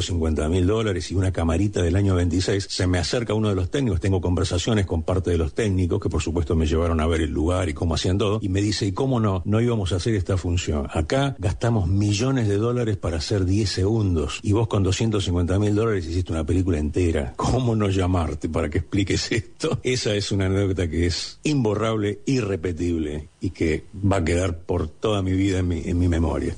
Speaker 14: $250,000 y una camarita del año 26, se me acerca uno de los técnicos, tengo conversaciones con parte de los técnicos que por supuesto me llevaron a ver el lugar y cómo hacían todo, y me dice, ¿y cómo no íbamos a hacer esta función? Acá gastamos millones de dólares para hacer 10 segundos y vos con $250,000 hiciste una película entera. ¿Cómo no llamarte para que expliques esto? Esa es una anécdota que es imborrable, irrepetible y que va a quedar por toda mi vida en mi memoria.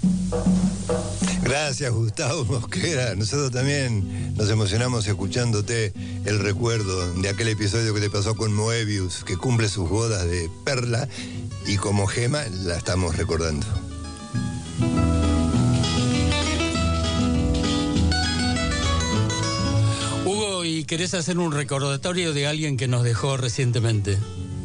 Speaker 2: Gracias, Gustavo Mosquera. Nosotros también nos emocionamos escuchándote el recuerdo de aquel episodio que te pasó con Moebius, que cumple sus bodas de perla, y como Gema la estamos recordando.
Speaker 1: Hugo, ¿y querés hacer un recordatorio de alguien que nos dejó recientemente?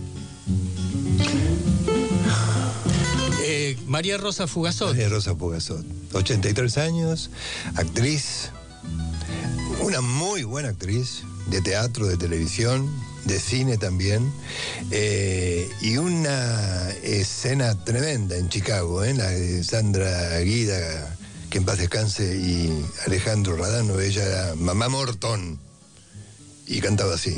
Speaker 1: María Rosa Fugazot.
Speaker 2: María Rosa Fugazot, 83 años, actriz, una muy buena actriz de teatro, de televisión, de cine también, y una escena tremenda en Chicago, la de Sandra Guida, que en paz descanse, y Alejandro Radano. Ella era Mamá Morton y cantaba así.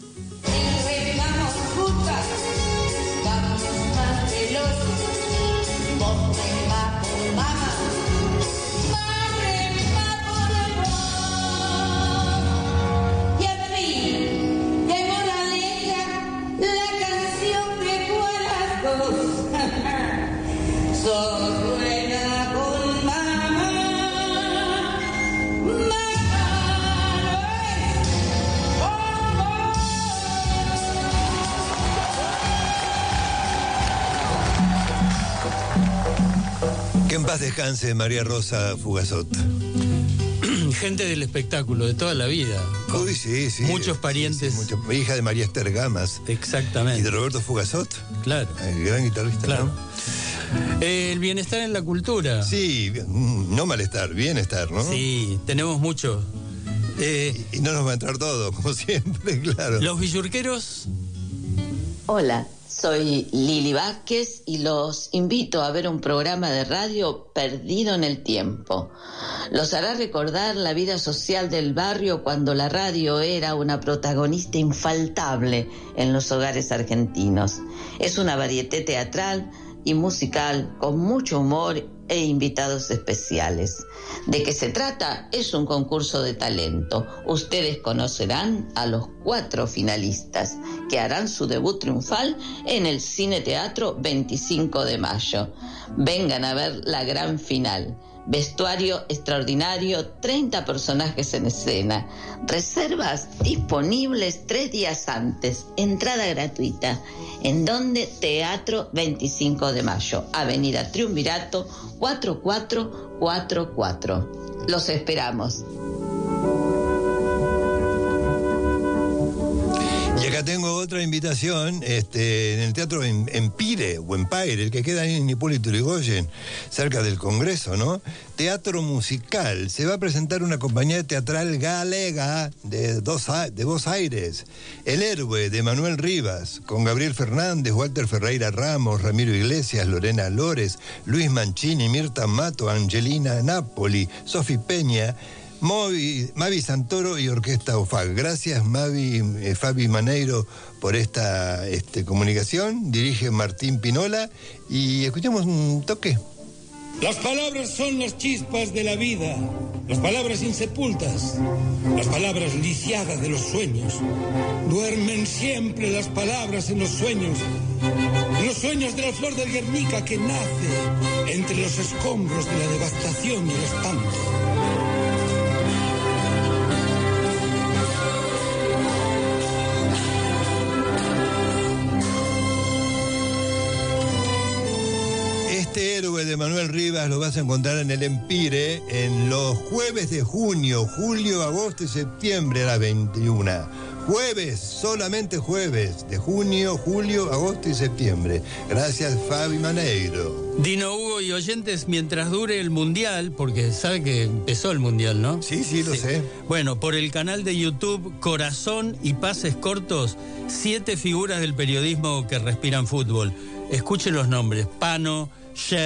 Speaker 2: En paz descanse María Rosa Fugazot.
Speaker 1: Gente del espectáculo de toda la vida.
Speaker 2: Uy, sí.
Speaker 1: Muchos parientes.
Speaker 2: Sí, hija de María Esther Gamas.
Speaker 1: Exactamente.
Speaker 2: Y de Roberto Fugazot.
Speaker 1: Claro.
Speaker 2: El gran guitarrista,
Speaker 1: claro.
Speaker 2: ¿no?
Speaker 1: El bienestar en la cultura.
Speaker 2: Sí, no malestar, bienestar, ¿no?
Speaker 1: Sí, tenemos mucho.
Speaker 2: Y no nos va a entrar todo, como siempre, claro.
Speaker 1: Los Villurqueros.
Speaker 15: Hola, soy Lili Vázquez y los invito a ver un programa de radio perdido en el tiempo. Los hará recordar la vida social del barrio cuando la radio era una protagonista infaltable en los hogares argentinos. Es una varieté teatral y musical con mucho humor e invitados especiales. ¿De qué se trata? Es un concurso de talento. Ustedes conocerán a los 4 finalistas que harán su debut triunfal en el Cine Teatro 25 de mayo. Vengan a ver la gran final. Vestuario extraordinario, 30 personajes en escena. Reservas disponibles 3 días antes. Entrada gratuita. ¿En dónde? Teatro 25 de mayo, Avenida Triunvirato 4444. Los esperamos.
Speaker 2: Y acá tengo otra invitación, en el Teatro Empire, o Empire, el que queda en Hipólito Yrigoyen, cerca del Congreso, ¿no? Teatro musical. Se va a presentar una compañía teatral galega de Buenos Aires. El Héroe, de Manuel Rivas, con Gabriel Fernández, Walter Ferreira Ramos, Ramiro Iglesias, Lorena Lores, Luis Mancini, Mirta Mato, Angelina Napoli, Sofi Peña, Mavi Santoro y Orquesta OFAG. Gracias, Fabi Maneiro, por esta comunicación. Dirige Martín Pinola y escuchemos un toque.
Speaker 16: Las palabras son las chispas de la vida, las palabras insepultas, las palabras lisiadas de los sueños. Duermen siempre las palabras en los sueños de la flor del Guernica que nace entre los escombros de la devastación y el espanto.
Speaker 2: Este Héroe de Manuel Rivas lo vas a encontrar en el Empire en los jueves de junio, julio, agosto y septiembre a las 21. Jueves, solamente jueves de junio, julio, agosto y septiembre. Gracias, Fabi Maneiro.
Speaker 1: Dino, Hugo y oyentes, mientras dure el Mundial, porque sabe que empezó el Mundial, ¿no?
Speaker 2: Sí, lo sé.
Speaker 1: Bueno, por el canal de YouTube Corazón y Pases Cortos, 7 figuras del periodismo que respiran fútbol. Escuche los nombres: Pano,